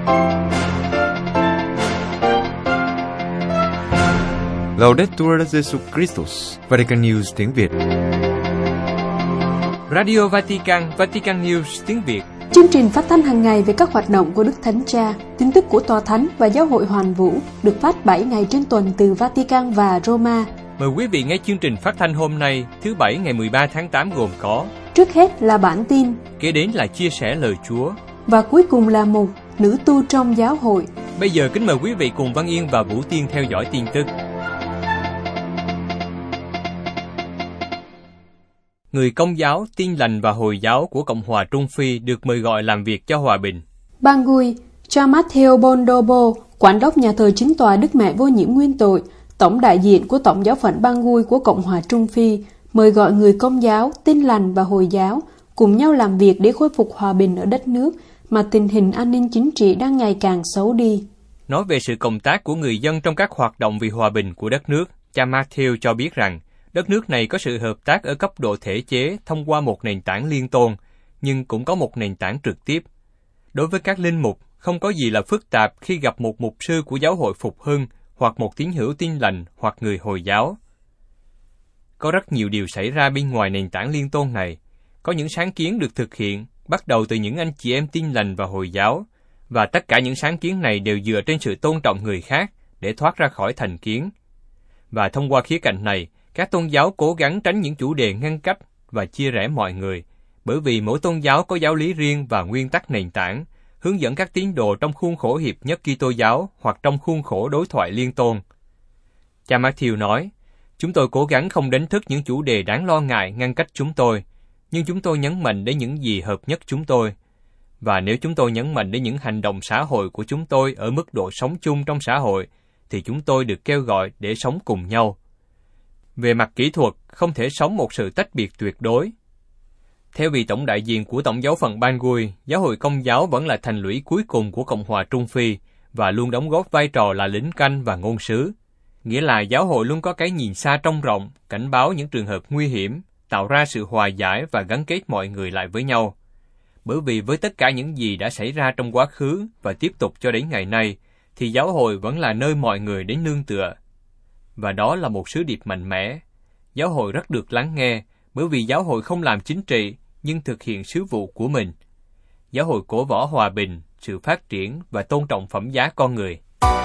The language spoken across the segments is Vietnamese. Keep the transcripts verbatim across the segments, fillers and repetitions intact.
Laudetur Jesus Christus, Vatican News tiếng Việt. Radio Vatican, Vatican News tiếng Việt. Chương trình phát thanh hàng ngày về các hoạt động của Đức Thánh Cha, tin tức của Tòa Thánh và Giáo hội Hoàn Vũ được phát bảy ngày trên tuần từ Vatican và Roma. Mời quý vị nghe chương trình phát thanh hôm nay, thứ Bảy ngày mười ba tháng tám gồm có: trước hết là bản tin, kế đến là chia sẻ lời Chúa, và cuối cùng là mục nữ tu trong giáo hội. Bây giờ kính mời quý vị cùng Văn Yên và Vũ Tiên theo dõi tin tức. Người Công giáo, Tin lành và Hồi giáo của Cộng hòa Trung Phi được mời gọi làm việc cho hòa bình. Bangui, cha Matteo Bondobo, quản đốc nhà thờ chính tòa Đức Mẹ Vô Nhiễm Nguyên Tội, tổng đại diện của Tổng giáo phận Bangui của Cộng hòa Trung Phi, mời gọi người Công giáo, Tin lành và Hồi giáo cùng nhau làm việc để khôi phục hòa bình ở đất nước mà tình hình an ninh chính trị đang ngày càng xấu đi. Nói về sự cộng tác của người dân trong các hoạt động vì hòa bình của đất nước, cha Matteo cho biết rằng đất nước này có sự hợp tác ở cấp độ thể chế thông qua một nền tảng liên tôn, nhưng cũng có một nền tảng trực tiếp. Đối với các linh mục, không có gì là phức tạp khi gặp một mục sư của giáo hội Phục Hưng hoặc một tín hữu Tin lành hoặc người Hồi giáo. Có rất nhiều điều xảy ra bên ngoài nền tảng liên tôn này. Có những sáng kiến được thực hiện, bắt đầu từ những anh chị em Tin lành và Hồi giáo, và tất cả những sáng kiến này đều dựa trên sự tôn trọng người khác để thoát ra khỏi thành kiến. Và thông qua khía cạnh này, các tôn giáo cố gắng tránh những chủ đề ngăn cách và chia rẽ mọi người, bởi vì mỗi tôn giáo có giáo lý riêng và nguyên tắc nền tảng, hướng dẫn các tín đồ trong khuôn khổ hiệp nhất Kitô giáo hoặc trong khuôn khổ đối thoại liên tôn. Cha Matthew nói, chúng tôi cố gắng không đánh thức những chủ đề đáng lo ngại ngăn cách chúng tôi, nhưng chúng tôi nhấn mạnh đến những gì hợp nhất chúng tôi. Và nếu chúng tôi nhấn mạnh đến những hành động xã hội của chúng tôi ở mức độ sống chung trong xã hội, thì chúng tôi được kêu gọi để sống cùng nhau. Về mặt kỹ thuật, không thể sống một sự tách biệt tuyệt đối. Theo vị tổng đại diện của Tổng giáo phận Bangui, giáo hội Công giáo vẫn là thành lũy cuối cùng của Cộng hòa Trung Phi và luôn đóng góp vai trò là lính canh và ngôn sứ. Nghĩa là giáo hội luôn có cái nhìn xa trông rộng, cảnh báo những trường hợp nguy hiểm, tạo ra sự hòa giải và gắn kết mọi người lại với nhau. Bởi vì với tất cả những gì đã xảy ra trong quá khứ và tiếp tục cho đến ngày nay, thì giáo hội vẫn là nơi mọi người đến nương tựa. Và đó là một sứ điệp mạnh mẽ. Giáo hội rất được lắng nghe, bởi vì giáo hội không làm chính trị, nhưng thực hiện sứ vụ của mình. Giáo hội cổ võ hòa bình, sự phát triển và tôn trọng phẩm giá con người.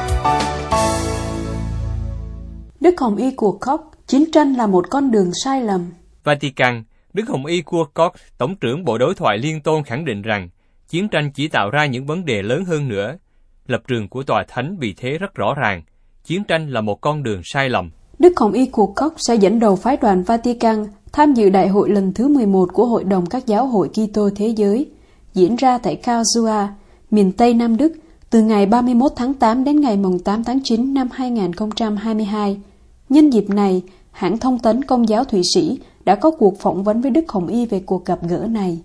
Đức Hồng Y của Koch, chiến tranh là một con đường sai lầm. Vatican, Đức Hồng Y của Koch, Tổng trưởng Bộ Đối thoại Liên tôn khẳng định rằng, chiến tranh chỉ tạo ra những vấn đề lớn hơn nữa. Lập trường của Tòa Thánh vì thế rất rõ ràng, chiến tranh là một con đường sai lầm. Đức Hồng Y của Koch sẽ dẫn đầu phái đoàn Vatican tham dự đại hội lần thứ mười một của Hội đồng các giáo hội Kitô thế giới, diễn ra tại Karlsruhe, miền Tây Nam Đức, từ ngày ba mươi mốt tháng tám đến ngày tám tháng chín năm hai nghìn không trăm hai mươi hai. Nhân dịp này, hãng thông tấn Công giáo Thụy Sĩ đã có cuộc phỏng vấn với Đức Hồng Y về cuộc gặp gỡ này.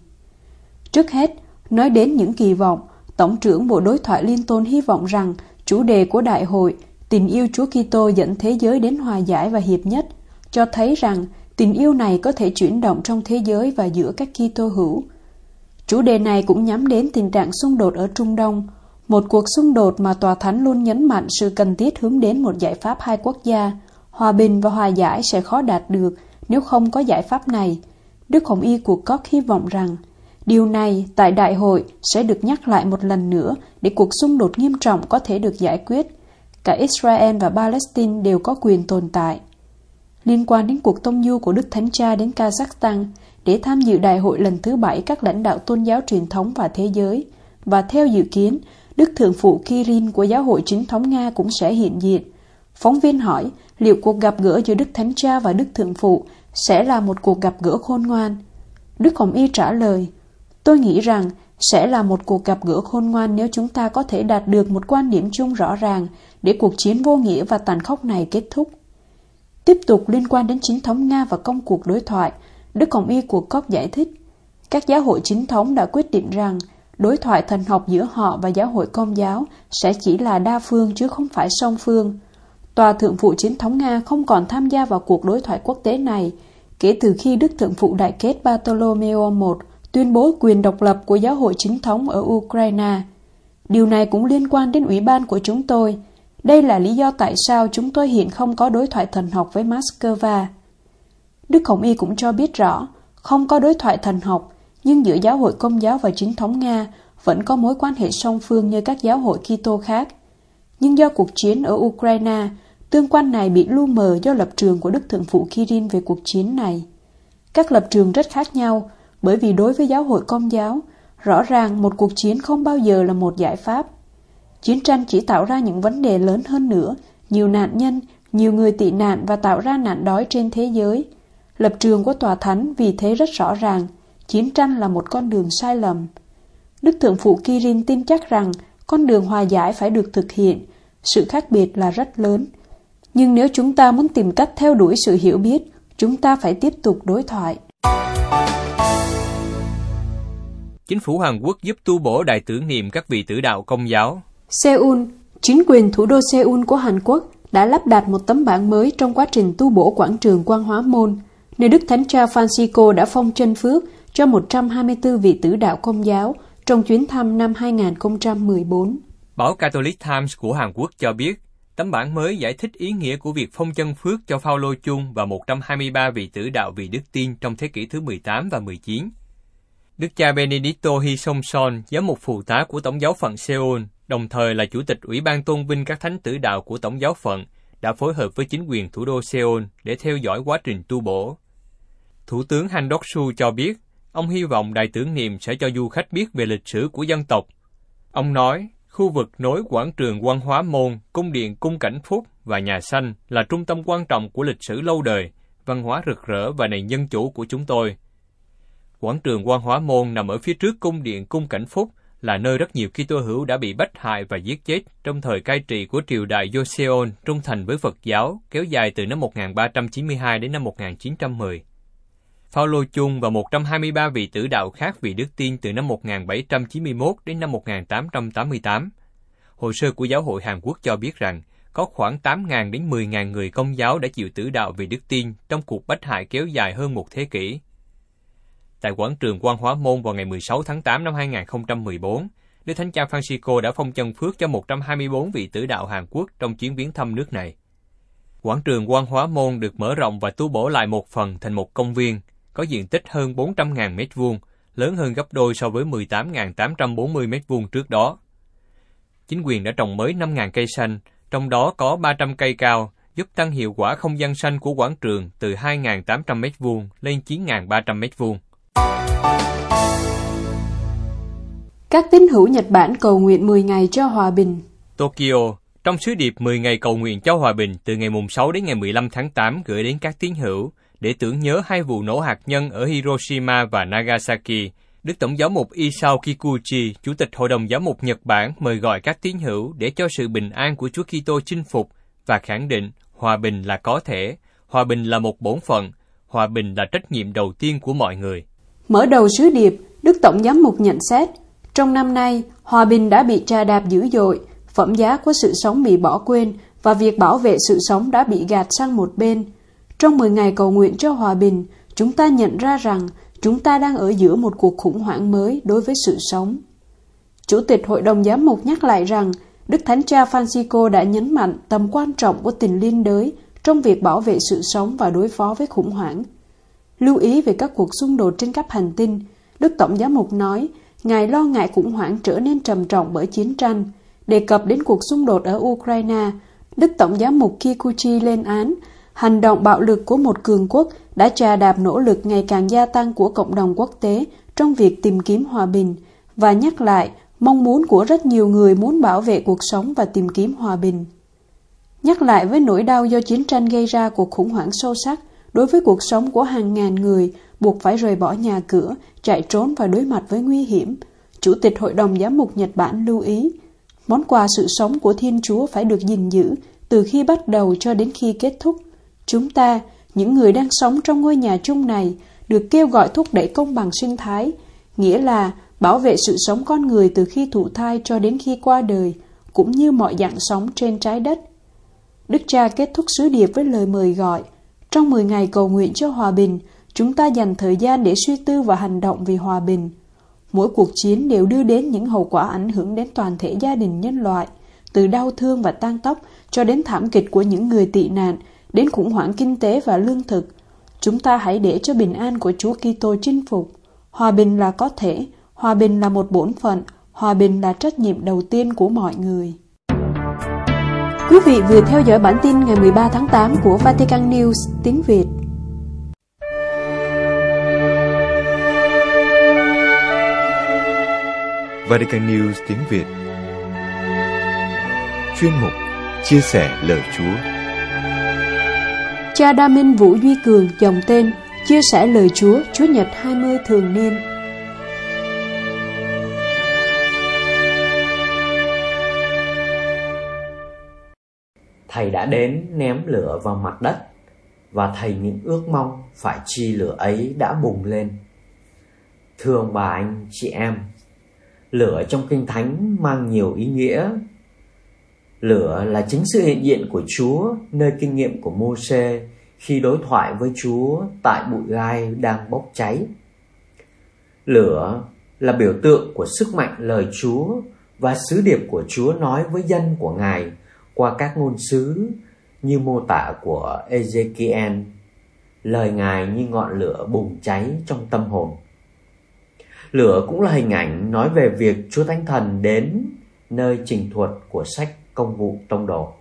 Trước hết, nói đến những kỳ vọng, Tổng trưởng Bộ Đối thoại Liên tôn hy vọng rằng chủ đề của đại hội, tình yêu Chúa Kitô dẫn thế giới đến hòa giải và hiệp nhất, cho thấy rằng tình yêu này có thể chuyển động trong thế giới và giữa các Kitô hữu. Chủ đề này cũng nhắm đến tình trạng xung đột ở Trung Đông, một cuộc xung đột mà Tòa Thánh luôn nhấn mạnh sự cần thiết hướng đến một giải pháp hai quốc gia. Hòa bình và hòa giải sẽ khó đạt được nếu không có giải pháp này. Đức Hồng Y của Koch hy vọng rằng điều này tại đại hội sẽ được nhắc lại một lần nữa để cuộc xung đột nghiêm trọng có thể được giải quyết. Cả Israel và Palestine đều có quyền tồn tại. Liên quan đến cuộc tông du của Đức Thánh Cha đến Kazakhstan để tham dự đại hội lần thứ bảy các lãnh đạo tôn giáo truyền thống và thế giới, và theo dự kiến, Đức Thượng phụ Kirill của Giáo hội Chính thống Nga cũng sẽ hiện diện. Phóng viên hỏi liệu cuộc gặp gỡ giữa Đức Thánh Cha và Đức Thượng phụ sẽ là một cuộc gặp gỡ khôn ngoan. Đức Hồng Y trả lời, tôi nghĩ rằng sẽ là một cuộc gặp gỡ khôn ngoan nếu chúng ta có thể đạt được một quan điểm chung rõ ràng để cuộc chiến vô nghĩa và tàn khốc này kết thúc. Tiếp tục liên quan đến chính thống Nga và công cuộc đối thoại, Đức Hồng Y của Koch giải thích, các giáo hội chính thống đã quyết định rằng đối thoại thần học giữa họ và giáo hội Công giáo sẽ chỉ là đa phương chứ không phải song phương. Tòa Thượng phụ Chính thống Nga không còn tham gia vào cuộc đối thoại quốc tế này kể từ khi Đức Thượng phụ Đại kết Bartolomeo đệ nhị tuyên bố quyền độc lập của giáo hội chính thống ở Ukraine. Điều này cũng liên quan đến ủy ban của chúng tôi. Đây là lý do tại sao chúng tôi hiện không có đối thoại thần học với Moscow. Đức Hồng Y cũng cho biết rõ, không có đối thoại thần học, nhưng giữa giáo hội Công giáo và chính thống Nga vẫn có mối quan hệ song phương như các giáo hội Kitô khác. Nhưng do cuộc chiến ở Ukraine, tương quan này bị lu mờ do lập trường của Đức Thượng phụ Kirill về cuộc chiến này. Các lập trường rất khác nhau, bởi vì đối với giáo hội Công giáo, rõ ràng một cuộc chiến không bao giờ là một giải pháp. Chiến tranh chỉ tạo ra những vấn đề lớn hơn nữa, nhiều nạn nhân, nhiều người tị nạn và tạo ra nạn đói trên thế giới. Lập trường của Tòa Thánh vì thế rất rõ ràng, chiến tranh là một con đường sai lầm. Đức Thượng phụ Kirill tin chắc rằng con đường hòa giải phải được thực hiện, sự khác biệt là rất lớn. Nhưng nếu chúng ta muốn tìm cách theo đuổi sự hiểu biết, chúng ta phải tiếp tục đối thoại. Chính phủ Hàn Quốc giúp tu bổ đài tưởng niệm các vị tử đạo Công giáo. Seoul, chính quyền thủ đô Seoul của Hàn Quốc đã lắp đặt một tấm bảng mới trong quá trình tu bổ quảng trường Quang Hóa Môn, nơi Đức Thánh Cha Francisco đã phong chân phước cho một trăm hai mươi tư vị tử đạo Công giáo trong chuyến thăm năm hai không một bốn. Báo Catholic Times của Hàn Quốc cho biết, tấm bản mới giải thích ý nghĩa của việc phong chân phước cho Phaolô Chung và một trăm hai mươi ba vị tử đạo vì đức tin trong thế kỷ thứ mười tám và mười chín. Đức cha Benedicto Hisomson, giám mục phụ tá của Tổng giáo phận Seoul, đồng thời là chủ tịch Ủy ban tôn vinh các thánh tử đạo của Tổng giáo phận, đã phối hợp với chính quyền thủ đô Seoul để theo dõi quá trình tu bổ. Thủ tướng Han Đốc-su cho biết, ông hy vọng đài tưởng niệm sẽ cho du khách biết về lịch sử của dân tộc. Ông nói, khu vực nối quảng trường Quang Hóa Môn, cung điện Cung Cảnh Phúc và Nhà Xanh là trung tâm quan trọng của lịch sử lâu đời, văn hóa rực rỡ và nền dân chủ của chúng tôi. Quảng trường Quang Hóa Môn nằm ở phía trước cung điện Cung Cảnh Phúc, là nơi rất nhiều Kitô hữu đã bị bách hại và giết chết trong thời cai trị của triều đại Joseon trung thành với Phật giáo, kéo dài từ năm một nghìn ba trăm chín mươi hai đến năm một nghìn chín trăm mười. Phaolô Chung và một trăm hai mươi ba vị tử đạo khác vì đức tin từ năm một nghìn bảy trăm chín mươi mốt đến năm một nghìn tám trăm tám mươi tám. Hồ sơ của Giáo hội Hàn Quốc cho biết rằng có khoảng tám nghìn đến mười nghìn người Công giáo đã chịu tử đạo vì đức tin trong cuộc bách hại kéo dài hơn một thế kỷ. Tại quảng trường Quang Hóa Môn vào ngày mười sáu tháng tám năm hai nghìn không trăm mười bốn, Đức Thánh Cha Francisco đã phong chân phước cho một trăm hai mươi bốn vị tử đạo Hàn Quốc trong chuyến viếng thăm nước này. Quảng trường Quang Hóa Môn được mở rộng và tu bổ lại một phần thành một công viên, có diện tích hơn bốn trăm nghìn mét vuông, lớn hơn gấp đôi so với mười tám nghìn tám trăm bốn mươi mét vuông trước đó. Chính quyền đã trồng mới năm nghìn cây xanh, trong đó có ba trăm cây cao, giúp tăng hiệu quả không gian xanh của quảng trường từ hai nghìn tám trăm mét vuông lên chín nghìn ba trăm mét vuông. Các tín hữu Nhật Bản cầu nguyện mười ngày cho hòa bình. Tokyo, trong sứ điệp mười ngày cầu nguyện cho hòa bình từ ngày sáu đến ngày mười lăm tháng tám gửi đến các tín hữu để tưởng nhớ hai vụ nổ hạt nhân ở Hiroshima và Nagasaki, Đức Tổng giáo mục Isao Kikuchi, Chủ tịch Hội đồng Giám mục Nhật Bản mời gọi các tín hữu để cho sự bình an của Chúa Kitô chinh phục và khẳng định hòa bình là có thể, hòa bình là một bổn phận, hòa bình là trách nhiệm đầu tiên của mọi người. Mở đầu sứ điệp, Đức Tổng giám mục nhận xét, trong năm nay, hòa bình đã bị trà đạp dữ dội, phẩm giá của sự sống bị bỏ quên và việc bảo vệ sự sống đã bị gạt sang một bên. Trong mười ngày cầu nguyện cho hòa bình, chúng ta nhận ra rằng chúng ta đang ở giữa một cuộc khủng hoảng mới đối với sự sống. Chủ tịch Hội đồng Giám mục nhắc lại rằng Đức Thánh Cha Francisco đã nhấn mạnh tầm quan trọng của tình liên đới trong việc bảo vệ sự sống và đối phó với khủng hoảng. Lưu ý về các cuộc xung đột trên khắp hành tinh, Đức Tổng Giám mục nói, Ngài lo ngại khủng hoảng trở nên trầm trọng bởi chiến tranh. Đề cập đến cuộc xung đột ở Ukraine, Đức Tổng Giám mục Kikuchi lên án, hành động bạo lực của một cường quốc đã trà đạp nỗ lực ngày càng gia tăng của cộng đồng quốc tế trong việc tìm kiếm hòa bình, và nhắc lại mong muốn của rất nhiều người muốn bảo vệ cuộc sống và tìm kiếm hòa bình. Nhắc lại với nỗi đau do chiến tranh gây ra cuộc khủng hoảng sâu sắc đối với cuộc sống của hàng ngàn người buộc phải rời bỏ nhà cửa, chạy trốn và đối mặt với nguy hiểm, Chủ tịch Hội đồng Giám mục Nhật Bản lưu ý, món quà sự sống của Thiên Chúa phải được gìn giữ từ khi bắt đầu cho đến khi kết thúc. Chúng ta, những người đang sống trong ngôi nhà chung này, được kêu gọi thúc đẩy công bằng sinh thái, nghĩa là bảo vệ sự sống con người từ khi thụ thai cho đến khi qua đời, cũng như mọi dạng sống trên trái đất. Đức cha kết thúc sứ điệp với lời mời gọi, trong mười ngày cầu nguyện cho hòa bình, chúng ta dành thời gian để suy tư và hành động vì hòa bình. Mỗi cuộc chiến đều đưa đến những hậu quả ảnh hưởng đến toàn thể gia đình nhân loại, từ đau thương và tang tóc cho đến thảm kịch của những người tị nạn, đến khủng hoảng kinh tế và lương thực. Chúng ta hãy để cho bình an của Chúa Kitô chinh phục. Hòa bình là có thể, hòa bình là một bổn phận, hòa bình là trách nhiệm đầu tiên của mọi người. Quý vị vừa theo dõi bản tin ngày mười ba tháng tám của Vatican News tiếng Việt. Vatican News tiếng Việt. Chuyên mục Chia sẻ lời Chúa. Cha Đa Minh Vũ Duy Cường, dòng tên Chia sẻ lời Chúa, Chúa Nhật hai mươi thường niên. Thầy đã đến ném lửa vào mặt đất, và thầy những ước mong phải chi lửa ấy đã bùng lên. Thưa ông bà anh chị em, lửa trong Kinh Thánh mang nhiều ý nghĩa. Lửa là chính sự hiện diện của Chúa nơi kinh nghiệm của Mô-sê khi đối thoại với Chúa tại bụi gai đang bốc cháy. Lửa là biểu tượng của sức mạnh lời Chúa và sứ điệp của Chúa nói với dân của Ngài qua các ngôn sứ như mô tả của Ê-giê-ki-en. Lời Ngài như ngọn lửa bùng cháy trong tâm hồn. Lửa cũng là hình ảnh nói về việc Chúa Thánh Thần đến nơi trình thuật của sách Công vụ Tông đồ.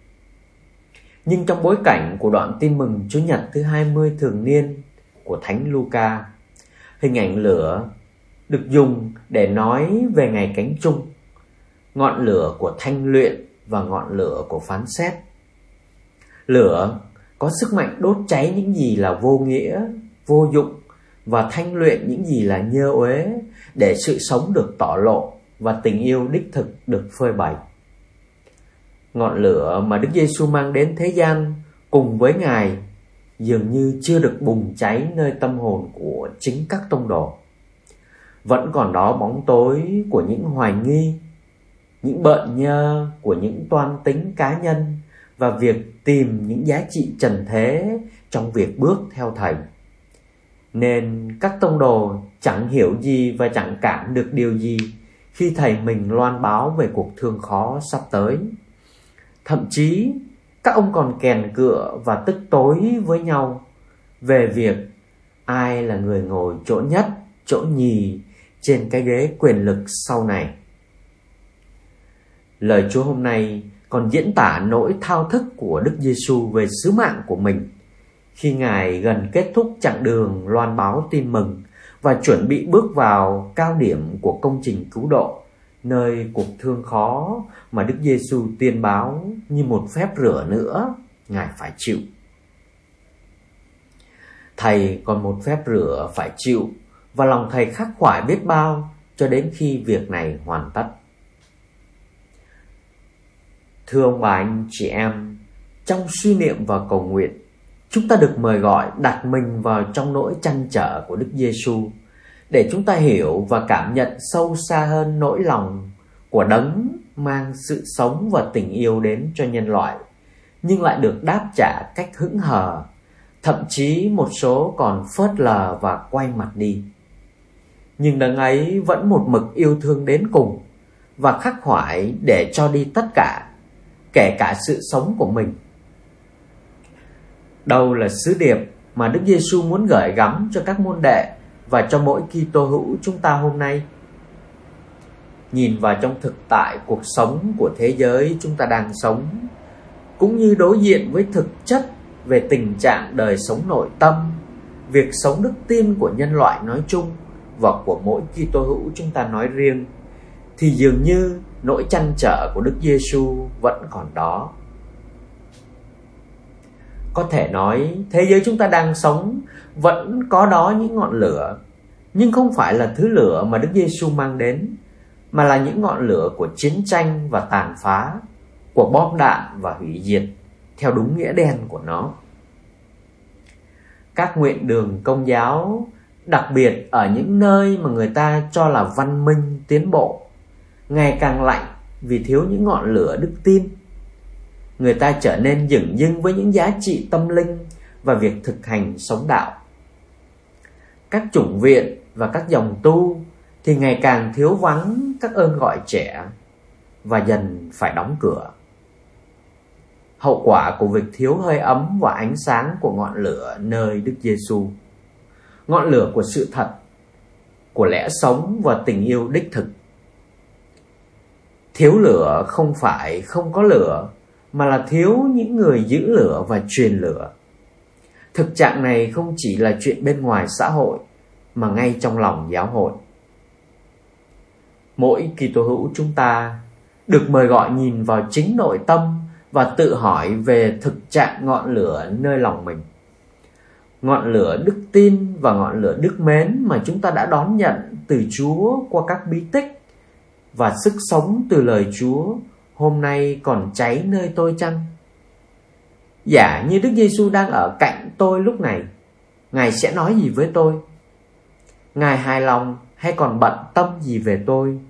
Nhưng trong bối cảnh của đoạn tin mừng Chúa Nhật thứ hai mươi thường niên của Thánh Luca, hình ảnh lửa được dùng để nói về ngày cánh chung, ngọn lửa của thanh luyện và ngọn lửa của phán xét. Lửa có sức mạnh đốt cháy những gì là vô nghĩa, vô dụng và thanh luyện những gì là nhơ uế để sự sống được tỏ lộ và tình yêu đích thực được phơi bày. Ngọn lửa mà Đức Giêsu mang đến thế gian cùng với Ngài dường như chưa được bùng cháy nơi tâm hồn của chính các tông đồ. Vẫn còn đó bóng tối của những hoài nghi, những bợn nhơ của những toan tính cá nhân và việc tìm những giá trị trần thế trong việc bước theo Thầy. Nên các tông đồ chẳng hiểu gì và chẳng cảm được điều gì khi Thầy mình loan báo về cuộc thương khó sắp tới. Thậm chí các ông còn kèn cựa và tức tối với nhau về việc ai là người ngồi chỗ nhất, chỗ nhì trên cái ghế quyền lực sau này. Lời Chúa hôm nay còn diễn tả nỗi thao thức của Đức Giêsu về sứ mạng của mình khi Ngài gần kết thúc chặng đường loan báo tin mừng và chuẩn bị bước vào cao điểm của công trình cứu độ, nơi cuộc thương khó mà Đức Giêsu tiên báo như một phép rửa nữa Ngài phải chịu. Thầy còn một phép rửa phải chịu, và lòng Thầy khắc khoải biết bao cho đến khi việc này hoàn tất. Thưa ông bà anh chị em, trong suy niệm và cầu nguyện, chúng ta được mời gọi đặt mình vào trong nỗi trăn trở của Đức Giêsu để chúng ta hiểu và cảm nhận sâu xa hơn nỗi lòng của đấng mang sự sống và tình yêu đến cho nhân loại, nhưng lại được đáp trả cách hững hờ, thậm chí một số còn phớt lờ và quay mặt đi. Nhưng đấng ấy vẫn một mực yêu thương đến cùng và khắc khoải để cho đi tất cả, kể cả sự sống của mình. Đâu là sứ điệp mà Đức Giêsu muốn gửi gắm cho các môn đệ và cho mỗi Kitô hữu chúng ta hôm nay? Nhìn vào trong thực tại cuộc sống của thế giới chúng ta đang sống, cũng như đối diện với thực chất về tình trạng đời sống nội tâm, việc sống đức tin của nhân loại nói chung và của mỗi Kitô hữu chúng ta nói riêng, thì dường như nỗi trăn trở của Đức Giêsu vẫn còn đó. Có thể nói thế giới chúng ta đang sống vẫn có đó những ngọn lửa, nhưng không phải là thứ lửa mà Đức Giêsu mang đến, mà là những ngọn lửa của chiến tranh và tàn phá, của bom đạn và hủy diệt, theo đúng nghĩa đen của nó. Các nguyện đường Công giáo, đặc biệt ở những nơi mà người ta cho là văn minh tiến bộ, ngày càng lạnh vì thiếu những ngọn lửa đức tin. Người ta trở nên dửng dưng với những giá trị tâm linh và việc thực hành sống đạo. Các chủng viện và các dòng tu thì ngày càng thiếu vắng các ơn gọi trẻ và dần phải đóng cửa. Hậu quả của việc thiếu hơi ấm và ánh sáng của ngọn lửa nơi Đức Giêsu, ngọn lửa của sự thật, của lẽ sống và tình yêu đích thực. Thiếu lửa không phải không có lửa, mà là thiếu những người giữ lửa và truyền lửa. Thực trạng này không chỉ là chuyện bên ngoài xã hội, mà ngay trong lòng giáo hội. Mỗi Kitô hữu chúng ta được mời gọi nhìn vào chính nội tâm và tự hỏi về thực trạng ngọn lửa nơi lòng mình. Ngọn lửa đức tin và ngọn lửa đức mến mà chúng ta đã đón nhận từ Chúa qua các bí tích và sức sống từ lời Chúa hôm nay còn cháy nơi tôi chăng? Giả như Đức Giêsu đang ở cạnh tôi lúc này, Ngài sẽ nói gì với tôi? Ngài hài lòng hay còn bận tâm gì về tôi?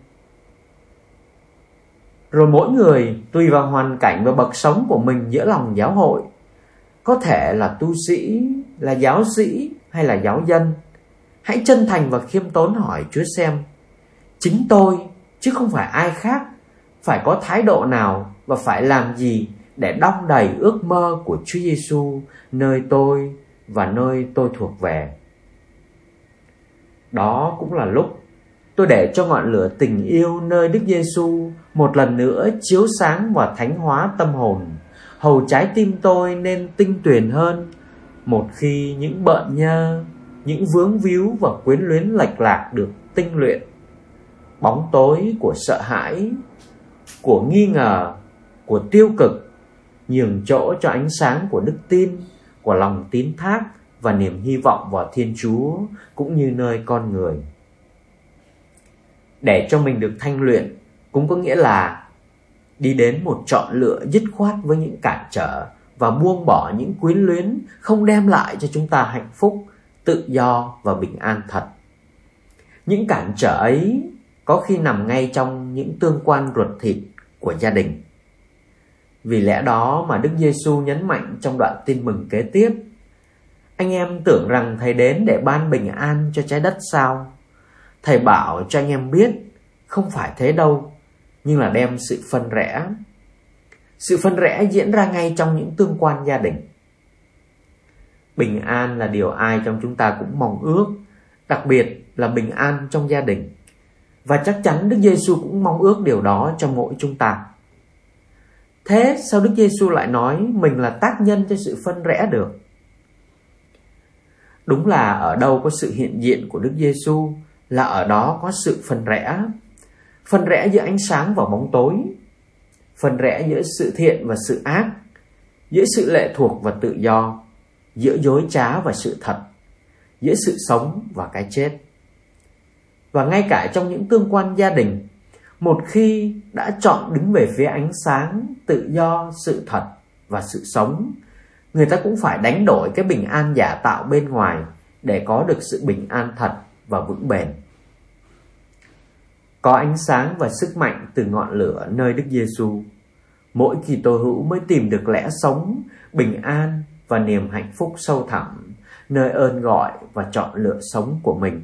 Rồi mỗi người tùy vào hoàn cảnh và bậc sống của mình giữa lòng giáo hội, có thể là tu sĩ, là giáo sĩ hay là giáo dân, hãy chân thành và khiêm tốn hỏi Chúa xem, chính tôi chứ không phải ai khác phải có thái độ nào và phải làm gì để đong đầy ước mơ của Chúa Giêsu nơi tôi và nơi tôi thuộc về. Đó cũng là lúc tôi để cho ngọn lửa tình yêu nơi Đức Giêsu một lần nữa chiếu sáng và thánh hóa tâm hồn, hầu trái tim tôi nên tinh tuyền hơn một khi những bợn nhơ, những vướng víu và quyến luyến lệch lạc được tinh luyện. Bóng tối của sợ hãi, của nghi ngờ, của tiêu cực nhường chỗ cho ánh sáng của đức tin, của lòng tín thác và niềm hy vọng vào Thiên Chúa cũng như nơi con người. Để cho mình được thanh luyện cũng có nghĩa là đi đến một chọn lựa dứt khoát với những cản trở và buông bỏ những quyến luyến không đem lại cho chúng ta hạnh phúc, tự do và bình an thật. Những cản trở ấy có khi nằm ngay trong những tương quan ruột thịt của gia đình. Vì lẽ đó mà Đức Giêsu nhấn mạnh trong đoạn tin mừng kế tiếp: anh em tưởng rằng Thầy đến để ban bình an cho trái đất sao? Thầy bảo cho anh em biết, không phải thế đâu, nhưng là đem sự phân rẽ. Sự phân rẽ diễn ra ngay trong những tương quan gia đình. Bình an là điều ai trong chúng ta cũng mong ước, đặc biệt là bình an trong gia đình. Và chắc chắn Đức Giêsu cũng mong ước điều đó cho mỗi chúng ta. Thế sao Đức Giêsu lại nói mình là tác nhân cho sự phân rẽ được? Đúng là ở đâu có sự hiện diện của Đức Giêsu là ở đó có sự phân rẽ. Phân rẽ giữa ánh sáng và bóng tối, phân rẽ giữa sự thiện và sự ác, giữa sự lệ thuộc và tự do, giữa dối trá và sự thật, giữa sự sống và cái chết. Và ngay cả trong những tương quan gia đình, một khi đã chọn đứng về phía ánh sáng, tự do, sự thật và sự sống, người ta cũng phải đánh đổi cái bình an giả tạo bên ngoài để có được sự bình an thật và vững bền. Có ánh sáng và sức mạnh từ ngọn lửa nơi Đức Giêsu, mỗi Kitô hữu mới tìm được lẽ sống, bình an và niềm hạnh phúc sâu thẳm nơi ơn gọi và chọn lựa sống của mình.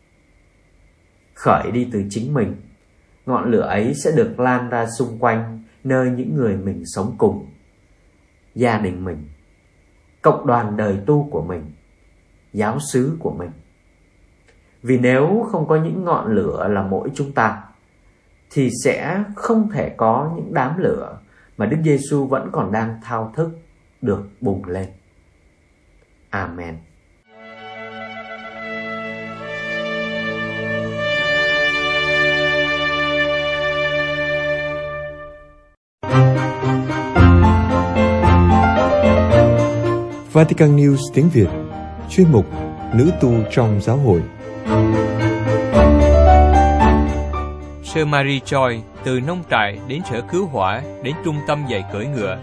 Khởi đi từ chính mình, ngọn lửa ấy sẽ được lan ra xung quanh nơi những người mình sống cùng, gia đình mình, cộng đoàn đời tu của mình, giáo xứ của mình. Vì nếu không có những ngọn lửa là mỗi chúng ta, thì sẽ không thể có những đám lửa mà Đức Giêsu vẫn còn đang thao thức được bùng lên. Amen. Vatican News tiếng Việt, chuyên mục Nữ tu trong giáo hội. Sơ Marie Choi, từ nông trại đến sở cứu hỏa đến trung tâm dạy cưỡi ngựa.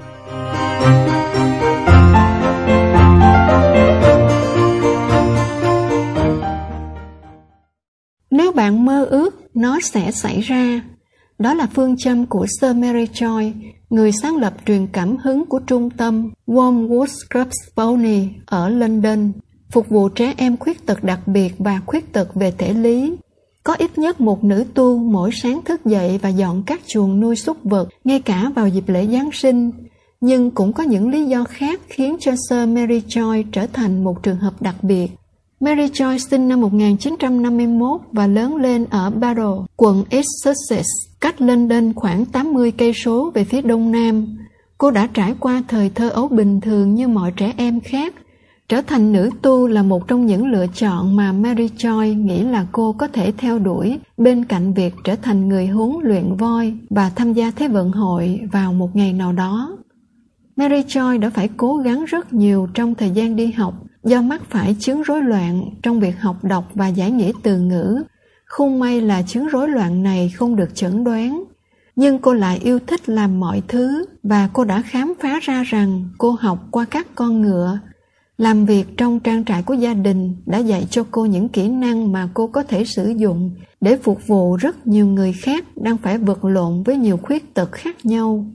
Nếu bạn mơ ước, nó sẽ xảy ra. Đó là phương châm của Sơ Marie Choi, người sáng lập truyền cảm hứng của trung tâm Wormwood Scrubs Pony ở London, phục vụ trẻ em khuyết tật đặc biệt và khuyết tật về thể lý. Có ít nhất một nữ tu mỗi sáng thức dậy và dọn các chuồng nuôi súc vật, ngay cả vào dịp lễ Giáng sinh. Nhưng cũng có những lý do khác khiến cho Sir Mary Joy trở thành một trường hợp đặc biệt. Mary Joy sinh năm một nghìn chín trăm năm mươi mốt và lớn lên ở Barrow, quận East Sussex, cách London khoảng tám mươi cây số về phía đông nam. Cô đã trải qua thời thơ ấu bình thường như mọi trẻ em khác. Trở thành nữ tu là một trong những lựa chọn mà Mary Joy nghĩ là cô có thể theo đuổi bên cạnh việc trở thành người huấn luyện voi và tham gia Thế vận hội vào một ngày nào đó. Mary Joy đã phải cố gắng rất nhiều trong thời gian đi học do mắc phải chứng rối loạn trong việc học đọc và giải nghĩa từ ngữ. Không may là chứng rối loạn này không được chẩn đoán. Nhưng cô lại yêu thích làm mọi thứ và cô đã khám phá ra rằng cô học qua các con ngựa. Làm việc trong trang trại của gia đình đã dạy cho cô những kỹ năng mà cô có thể sử dụng để phục vụ rất nhiều người khác đang phải vật lộn với nhiều khuyết tật khác nhau.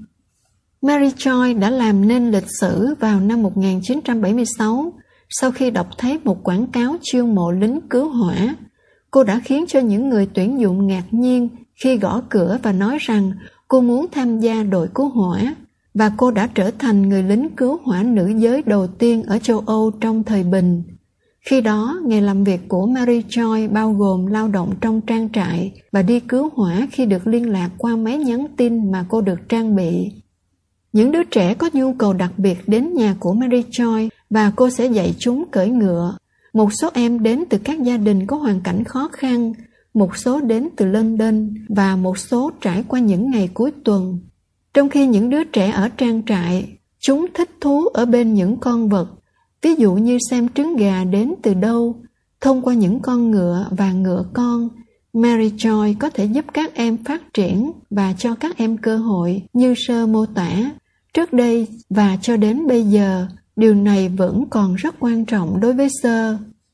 Mary Joy đã làm nên lịch sử vào năm một nghìn chín trăm bảy mươi sáu sau khi đọc thấy một quảng cáo chiêu mộ lính cứu hỏa. Cô đã khiến cho những người tuyển dụng ngạc nhiên khi gõ cửa và nói rằng cô muốn tham gia đội cứu hỏa, và cô đã trở thành người lính cứu hỏa nữ giới đầu tiên ở châu Âu trong thời bình. Khi đó, ngày làm việc của Mary Joy bao gồm lao động trong trang trại và đi cứu hỏa khi được liên lạc qua máy nhắn tin mà cô được trang bị. Những đứa trẻ có nhu cầu đặc biệt đến nhà của Mary Joy và cô sẽ dạy chúng cưỡi ngựa. Một số em đến từ các gia đình có hoàn cảnh khó khăn, một số đến từ London và một số trải qua những ngày cuối tuần. Trong khi những đứa trẻ ở trang trại, chúng thích thú ở bên những con vật, ví dụ như xem trứng gà đến từ đâu. Thông qua những con ngựa và ngựa con, Mary Joy có thể giúp các em phát triển và cho các em cơ hội như sơ mô tả. Trước đây và cho đến bây giờ, điều này vẫn còn rất quan trọng đối với Sir.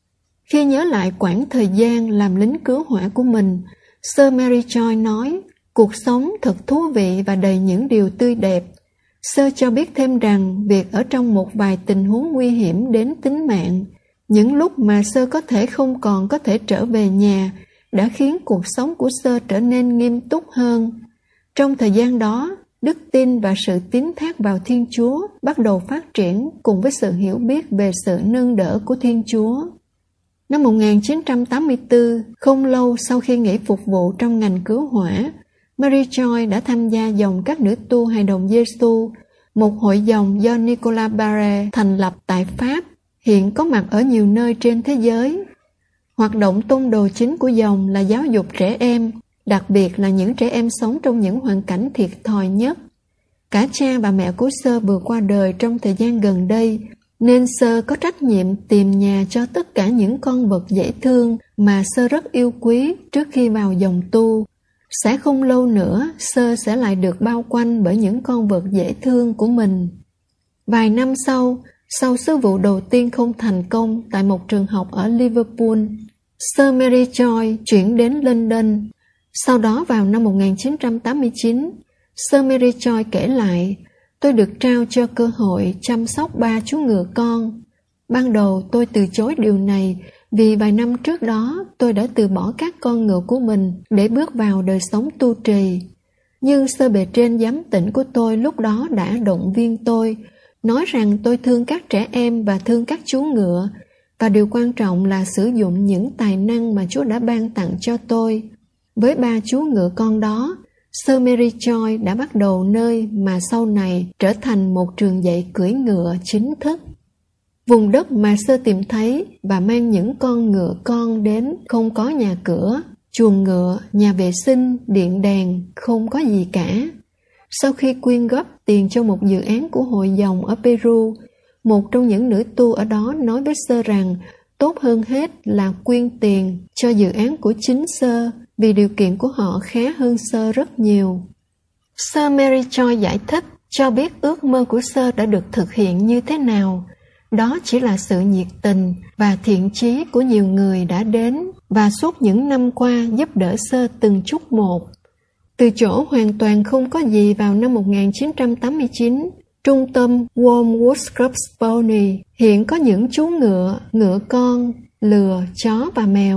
Khi nhớ lại quãng thời gian làm lính cứu hỏa của mình, Sir Mary Joy nói, cuộc sống thật thú vị và đầy những điều tươi đẹp. Sir cho biết thêm rằng việc ở trong một vài tình huống nguy hiểm đến tính mạng, những lúc mà Sir có thể không còn có thể trở về nhà, đã khiến cuộc sống của Sir trở nên nghiêm túc hơn. Trong thời gian đó, đức tin và sự tín thác vào Thiên Chúa bắt đầu phát triển cùng với sự hiểu biết về sự nâng đỡ của Thiên Chúa. Năm một nghìn chín trăm tám mươi tư, không lâu sau khi nghỉ phục vụ trong ngành cứu hỏa, Mary Joy đã tham gia dòng các nữ tu hài đồng Giêsu, một hội dòng do Nicolas Barré thành lập tại Pháp, hiện có mặt ở nhiều nơi trên thế giới. Hoạt động tôn đồ chính của dòng là giáo dục trẻ em, đặc biệt là những trẻ em sống trong những hoàn cảnh thiệt thòi nhất. Cả cha và mẹ của Sir vừa qua đời trong thời gian gần đây, nên Sir có trách nhiệm tìm nhà cho tất cả những con vật dễ thương mà Sir rất yêu quý trước khi vào dòng tu. Sẽ không lâu nữa, Sir sẽ lại được bao quanh bởi những con vật dễ thương của mình. Vài năm sau, sau sứ vụ đầu tiên không thành công tại một trường học ở Liverpool, Sir Mary Joy chuyển đến London. Sau đó vào năm một nghìn chín trăm tám mươi chín, Sir Mary Joy kể lại, tôi được trao cho cơ hội chăm sóc ba chú ngựa con. Ban đầu tôi từ chối điều này vì vài năm trước đó tôi đã từ bỏ các con ngựa của mình để bước vào đời sống tu trì. Nhưng Sơ bề trên giám tỉnh của tôi lúc đó đã động viên tôi, nói rằng tôi thương các trẻ em và thương các chú ngựa, và điều quan trọng là sử dụng những tài năng mà Chúa đã ban tặng cho tôi. Với ba chú ngựa con đó, Sir Mary Joy đã bắt đầu nơi mà sau này trở thành một trường dạy cưỡi ngựa chính thức. Vùng đất mà Sir tìm thấy và mang những con ngựa con đến không có nhà cửa, chuồng ngựa, nhà vệ sinh, điện đèn, không có gì cả. Sau khi quyên góp tiền cho một dự án của hội dòng ở Peru, một trong những nữ tu ở đó nói với Sir rằng tốt hơn hết là quyên tiền cho dự án của chính Sir, vì điều kiện của họ khá hơn Sir rất nhiều. Sir Mary Joy giải thích, cho biết ước mơ của Sir đã được thực hiện như thế nào. Đó chỉ là sự nhiệt tình và thiện chí của nhiều người đã đến và suốt những năm qua giúp đỡ Sir từng chút một. Từ chỗ hoàn toàn không có gì vào năm một nghìn chín trăm tám mươi chín, trung tâm Wormwood Scrubs Pony hiện có những chú ngựa, ngựa con, lừa, chó và mèo.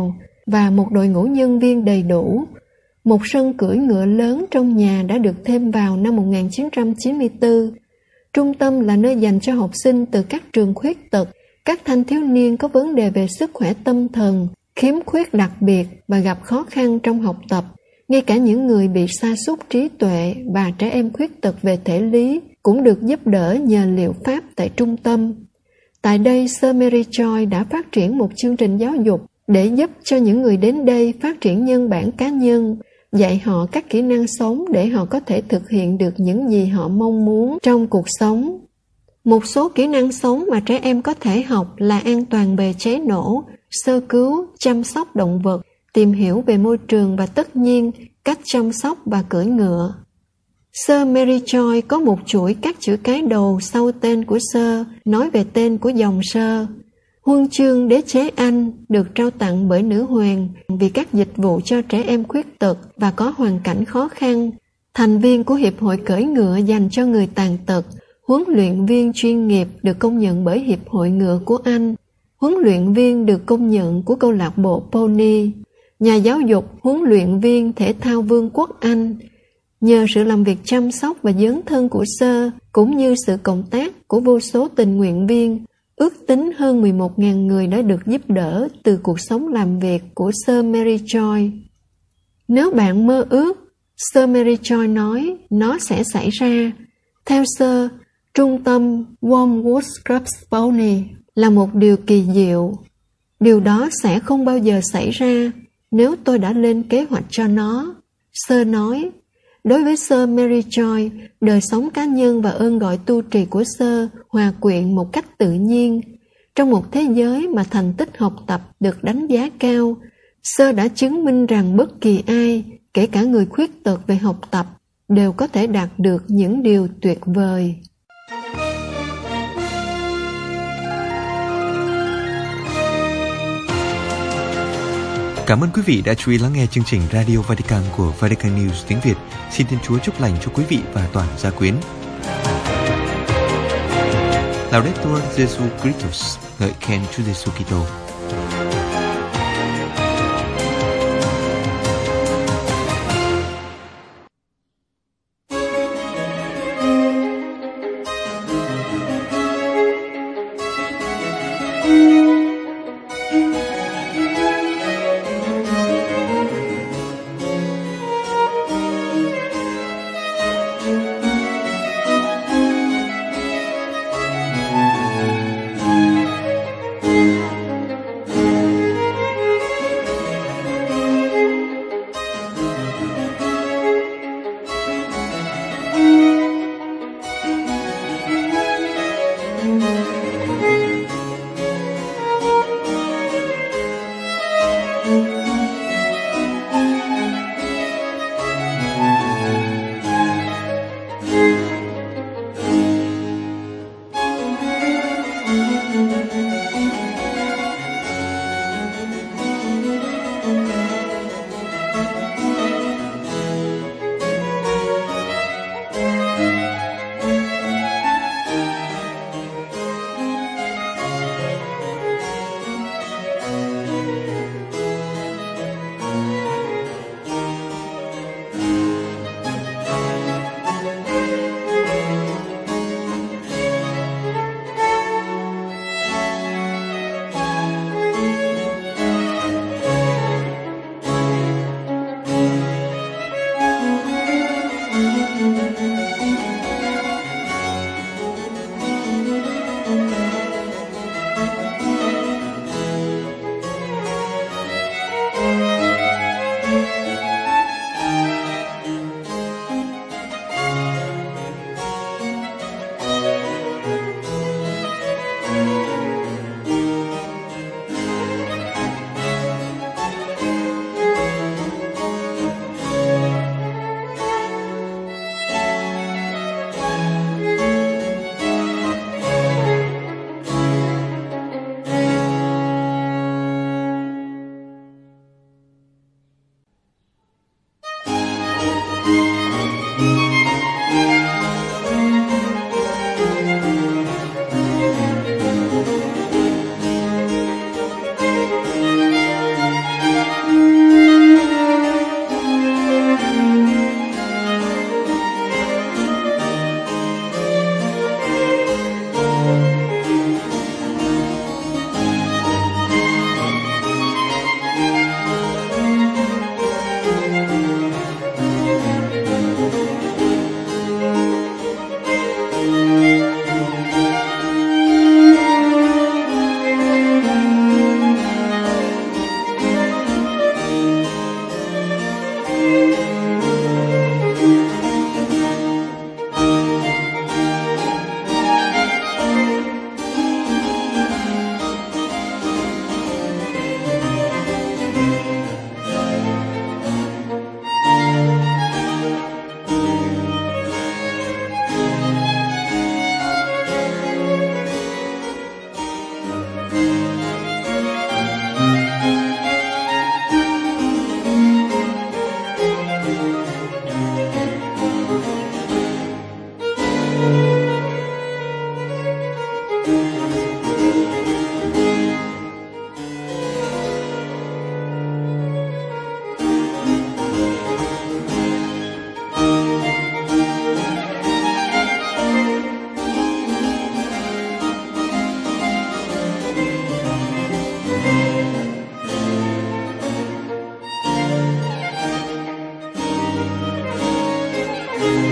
và một đội ngũ nhân viên đầy đủ. Một sân cưỡi ngựa lớn trong nhà đã được thêm vào năm một nghìn chín trăm chín mươi tư. Trung tâm là nơi dành cho học sinh từ các trường khuyết tật, các thanh thiếu niên có vấn đề về sức khỏe tâm thần, khiếm khuyết đặc biệt và gặp khó khăn trong học tập. Ngay cả những người bị sa sút trí tuệ và trẻ em khuyết tật về thể lý cũng được giúp đỡ nhờ liệu pháp tại trung tâm. Tại đây, Sir Mary Joy đã phát triển một chương trình giáo dục để giúp cho những người đến đây phát triển nhân bản cá nhân, dạy họ các kỹ năng sống để họ có thể thực hiện được những gì họ mong muốn trong cuộc sống. Một số kỹ năng sống mà trẻ em có thể học là an toàn về cháy nổ, sơ cứu, chăm sóc động vật, tìm hiểu về môi trường và tất nhiên cách chăm sóc và cưỡi ngựa. Sir Mary Joy có một chuỗi các chữ cái đầu sau tên của Sir nói về tên của dòng Sir. Huân chương đế chế Anh được trao tặng bởi nữ hoàng vì các dịch vụ cho trẻ em khuyết tật và có hoàn cảnh khó khăn. Thành viên của Hiệp hội cưỡi ngựa dành cho người tàn tật. Huấn luyện viên chuyên nghiệp được công nhận bởi Hiệp hội ngựa của Anh. Huấn luyện viên được công nhận của câu lạc bộ Pony. Nhà giáo dục, huấn luyện viên thể thao Vương quốc Anh. Nhờ sự làm việc chăm sóc và dấn thân của Sir, cũng như sự cộng tác của vô số tình nguyện viên, ước tính hơn mười một nghìn người đã được giúp đỡ từ cuộc sống làm việc của Sir Mary Joy. Nếu bạn mơ ước, Sir Mary Joy nói, nó sẽ xảy ra. Theo Sir, trung tâm Wormwood Scrubs Pony là một điều kỳ diệu. Điều đó sẽ không bao giờ xảy ra nếu tôi đã lên kế hoạch cho nó. Sir nói, đối với Sir Mary Joy, đời sống cá nhân và ơn gọi tu trì của Sir hòa quyện một cách tự nhiên. Trong một thế giới mà thành tích học tập được đánh giá cao, Sir đã chứng minh rằng bất kỳ ai, kể cả người khuyết tật về học tập, đều có thể đạt được những điều tuyệt vời. Cảm ơn quý vị đã chú ý lắng nghe chương trình Radio Vatican của Vatican News tiếng Việt. Xin Thiên Chúa chúc lành cho quý vị và toàn gia quyến. Laudetur Jesu Christus, ngợi khen Chúa Giêsu Kitô. Thank you.